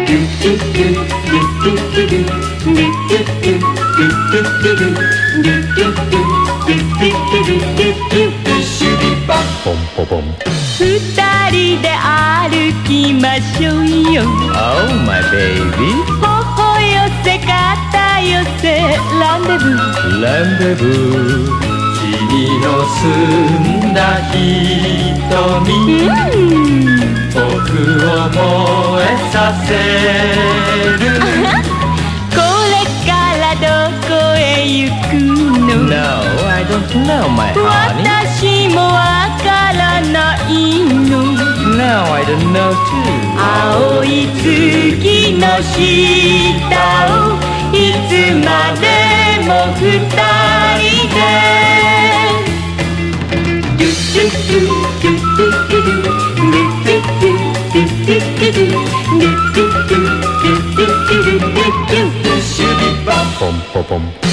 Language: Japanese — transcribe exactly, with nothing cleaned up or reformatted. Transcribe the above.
ポンポポン。 二人で歩きましょうよ。 Oh my baby。 頬寄せ肩寄せランデブー。 ランデブー。君の澄んだ瞳、僕を燃えさせる。 これからどこへ行くの？ No, I don't know, my honey。 私もわからないの。 No, I don't know too。 青い月の下をいつまでも二人で。 ポンポポン。